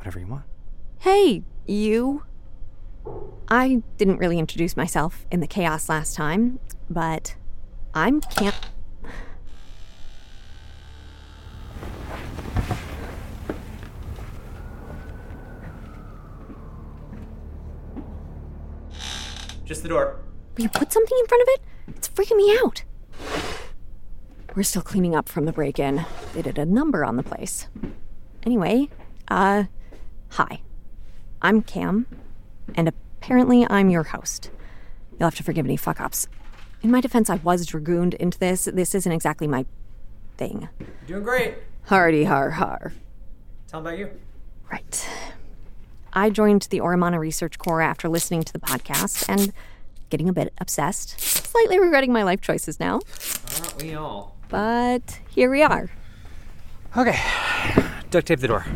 Whatever you want. Hey, you. I didn't really introduce myself in the chaos last time, but I'm Cam... Just the door. Will you put something in front of it? It's freaking me out. We're still cleaning up from the break-in. They did a number on the place. Anyway, hi. I'm Cam, and apparently I'm your host. You'll have to forgive any fuck-ups. In my defense, I was dragooned into this. This isn't exactly my thing. You're doing great. Hardy har har. Tell about you. Right. I joined the Oromana Research Corps after listening to the podcast and getting a bit obsessed. Slightly regretting my life choices now. Aren't we all? But here we are. Okay. Duct tape the door.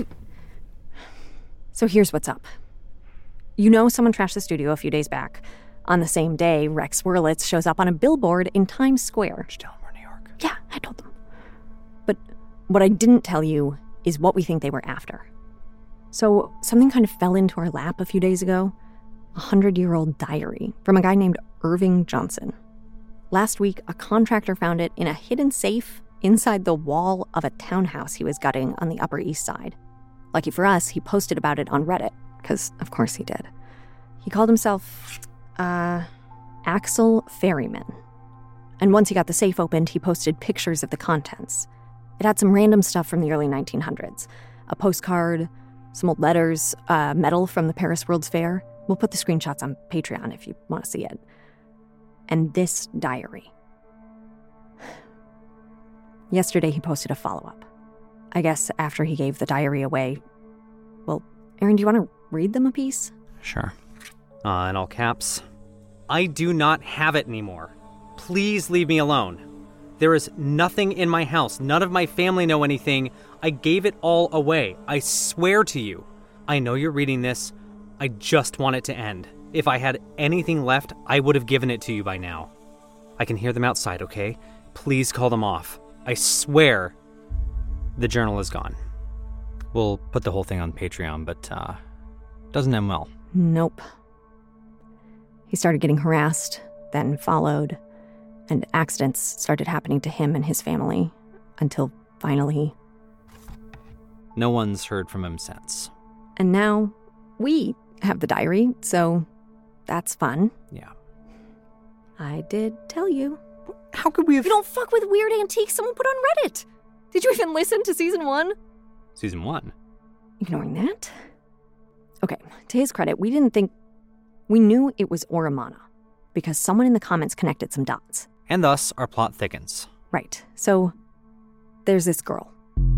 So here's what's up. You know someone trashed the studio a few days back. On the same day, Rex Werlitz shows up on a billboard in Times Square. Did you tell them we're in New York? Yeah, I told them. But what I didn't tell you is what we think they were after. So something kind of fell into our lap a few days ago. A 100-year-old diary from a guy named Irving Johnson. Last week, a contractor found it in a hidden safe inside the wall of a townhouse he was gutting on the Upper East Side. Lucky for us, he posted about it on Reddit, because of course he did. He called himself, Axel Ferryman. And once he got the safe opened, he posted pictures of the contents. It had some random stuff from the early 1900s. A postcard, some old letters, medal from the Paris World's Fair. We'll put the screenshots on Patreon if you want to see it. And this diary. Yesterday, he posted a follow-up. I guess after he gave the diary away. Well, Aaron, do you want to read them a piece? Sure. In all caps. I do not have it anymore. Please leave me alone. There is nothing in my house. None of my family know anything. I gave it all away. I swear to you. I know you're reading this. I just want it to end. If I had anything left, I would have given it to you by now. I can hear them outside, okay? Please call them off. I swear the journal is gone. We'll put the whole thing on Patreon, but doesn't end well. Nope. He started getting harassed, then followed, and accidents started happening to him and his family, until finally... No one's heard from him since. And now we have the diary, so that's fun. Yeah. I did tell you. How could we have... You don't fuck with weird antiques someone put on Reddit. Did you even listen to season 1? Season 1? Ignoring that? Okay, to his credit, we didn't think... We knew it was Oromana, because someone in the comments connected some dots. And thus, our plot thickens. Right, so there's this girl.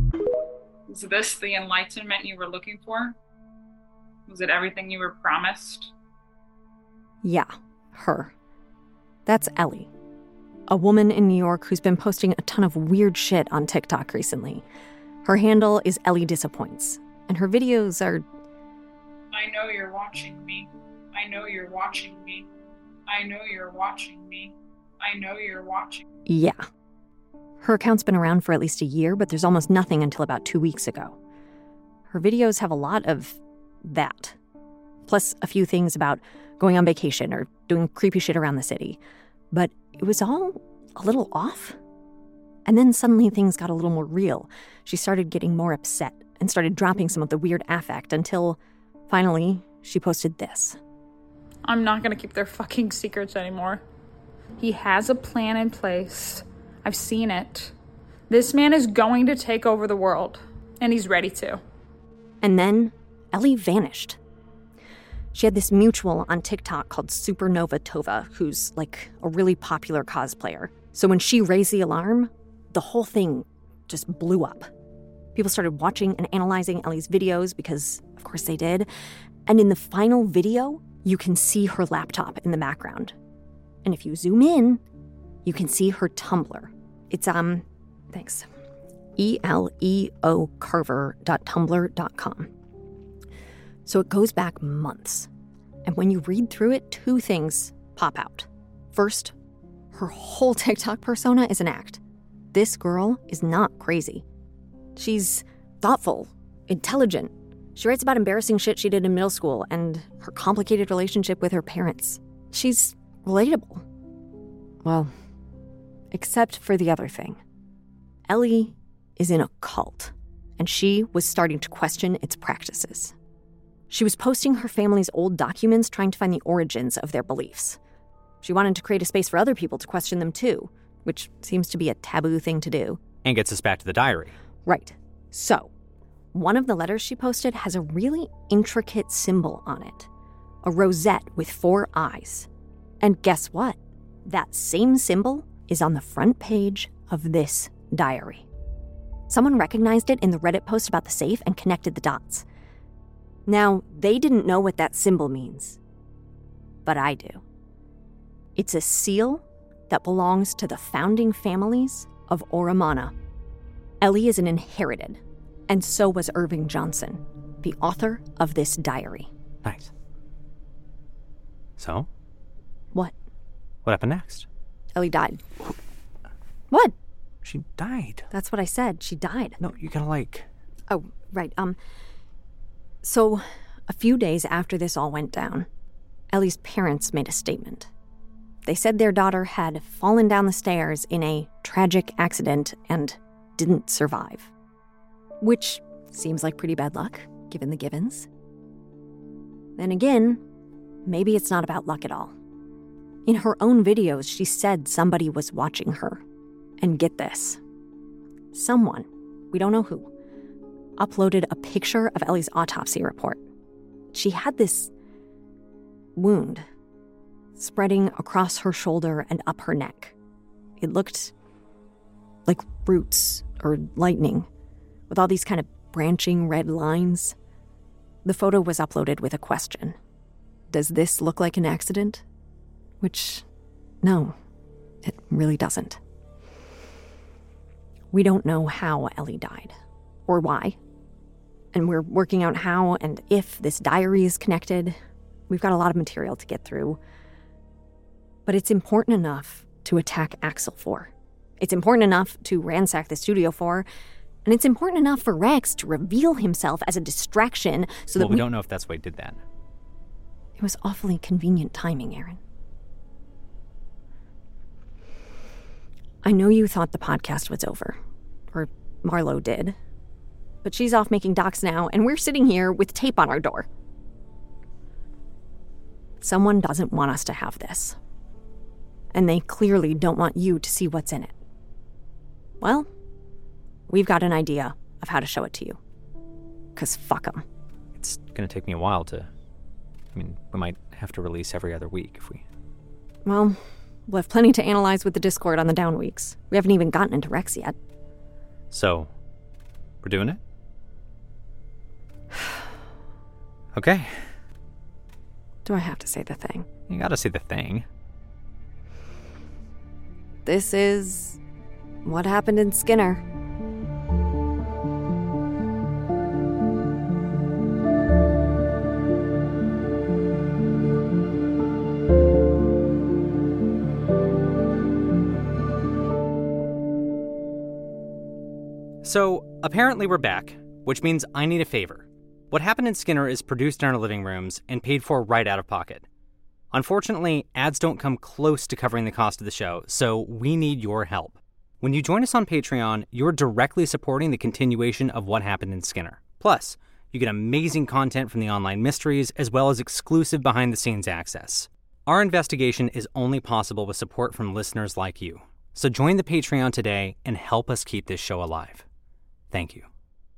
Is this the enlightenment you were looking for? Was it everything you were promised? Yeah, her. That's Ellie. A woman in New York who's been posting a ton of weird shit on TikTok recently. Her handle is Ellie Disappoints, and her videos are... I know you're watching me. I know you're watching me. I know you're watching me. I know you're watching. Yeah. Her account's been around for at least a year, but there's almost nothing until about 2 weeks ago. Her videos have a lot of that. Plus a few things about going on vacation or doing creepy shit around the city. But it was all a little off. And then suddenly things got a little more real. She started getting more upset and started dropping some of the weird affect until, finally, she posted this. I'm not gonna keep their fucking secrets anymore. He has a plan in place. I've seen it. This man is going to take over the world, and he's ready to. And then Ellie vanished. She had this mutual on TikTok called Supernova Tova, who's like a really popular cosplayer. So when she raised the alarm, the whole thing just blew up. People started watching and analyzing Ellie's videos because, of course, they did. And in the final video, you can see her laptop in the background. And if you zoom in, you can see her Tumblr. It's, thanks, eleocarver.tumblr.com. So it goes back months. And when you read through it, 2 things pop out. First, her whole TikTok persona is an act. This girl is not crazy. She's thoughtful, intelligent. She writes about embarrassing shit she did in middle school and her complicated relationship with her parents. She's relatable. Well, except for the other thing. Ellie is in a cult, and she was starting to question its practices. She was posting her family's old documents trying to find the origins of their beliefs. She wanted to create a space for other people to question them too, which seems to be a taboo thing to do. And gets us back to the diary. Right. So, one of the letters she posted has a really intricate symbol on it. A rosette with 4 eyes. And guess what? That same symbol is on the front page of this diary. Someone recognized it in the Reddit post about the safe and connected the dots. Now, they didn't know what that symbol means, but I do. It's a seal that belongs to the founding families of Oromana. Ellie is an inherited, and so was Irving Johnson, the author of this diary. Nice. So? What? What happened next? Ellie died. What? She died. That's what I said. She died. No, you gotta Oh, right. So, a few days after this all went down, Ellie's parents made a statement. They said their daughter had fallen down the stairs in a tragic accident and didn't survive. Which seems like pretty bad luck, given the givens. Then again, maybe it's not about luck at all. In her own videos, she said somebody was watching her. And get this. Someone, we don't know who, uploaded a picture of Ellie's autopsy report. She had this wound spreading across her shoulder and up her neck. It looked like roots or lightning, with all these kind of branching red lines. The photo was uploaded with a question. Does this look like an accident? Which, no, it really doesn't. We don't know how Ellie died, or why. And we're working out how and if this diary is connected. We've got a lot of material to get through. But it's important enough to attack Axel for. It's important enough to ransack the studio for. And it's important enough for Rex to reveal himself as a distraction so that we don't know if that's why he did that. It was awfully convenient timing, Aaron. I know you thought the podcast was over. Or Marlo did. But she's off making docs now, and we're sitting here with tape on our door. Someone doesn't want us to have this. And they clearly don't want you to see what's in it. Well, we've got an idea of how to show it to you. 'Cause fuck them. It's gonna take me a while to... we might have to release every other week if we... Well, we'll have plenty to analyze with the Discord on the down weeks. We haven't even gotten into Rex yet. So, we're doing it? Okay. Do I have to say the thing? You gotta say the thing. This is what happened in Skinner. So, apparently we're back, which means I need a favor. What Happened in Skinner is produced in our living rooms and paid for right out of pocket. Unfortunately, ads don't come close to covering the cost of the show, so we need your help. When you join us on Patreon, you're directly supporting the continuation of What Happened in Skinner. Plus, you get amazing content from the online mysteries, as well as exclusive behind-the-scenes access. Our investigation is only possible with support from listeners like you. So join the Patreon today and help us keep this show alive. Thank you.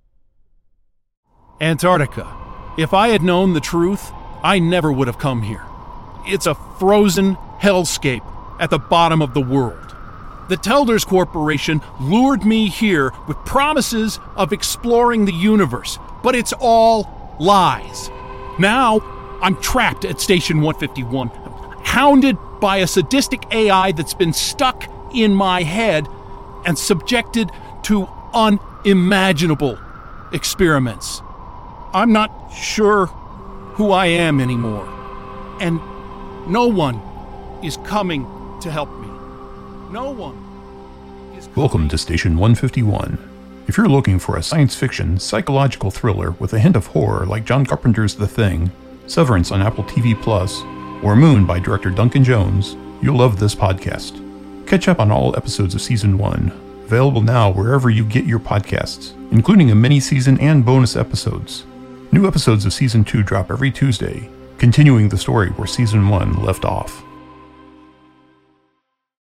Antarctica. If I had known the truth, I never would have come here. It's a frozen hellscape at the bottom of the world. The Telders Corporation lured me here with promises of exploring the universe, but it's all lies. Now, I'm trapped at Station 151, hounded by a sadistic AI that's been stuck in my head and subjected to unimaginable experiments. I'm not sure who I am anymore, and no one is coming to help me. No one is coming. Welcome to Station 151. If you're looking for a science fiction, psychological thriller with a hint of horror like John Carpenter's The Thing, Severance on Apple TV+, or Moon by director Duncan Jones, you'll love this podcast. Catch up on all episodes of Season 1, available now wherever you get your podcasts, including a mini-season and bonus episodes. New episodes of Season 2 drop every Tuesday, continuing the story where Season 1 left off.